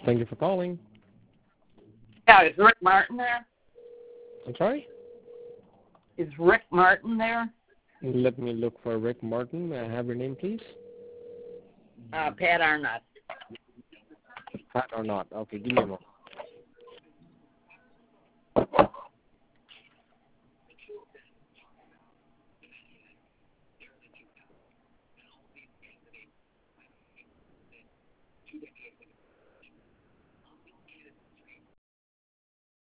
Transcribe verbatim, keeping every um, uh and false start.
Thank you for calling. Yeah, is Rick Martin there? I'm sorry? Is Rick Martin there? Let me look for Rick Martin. May I have your name, please? Uh, Pat Arnott. Pat or not? Okay, give me a moment.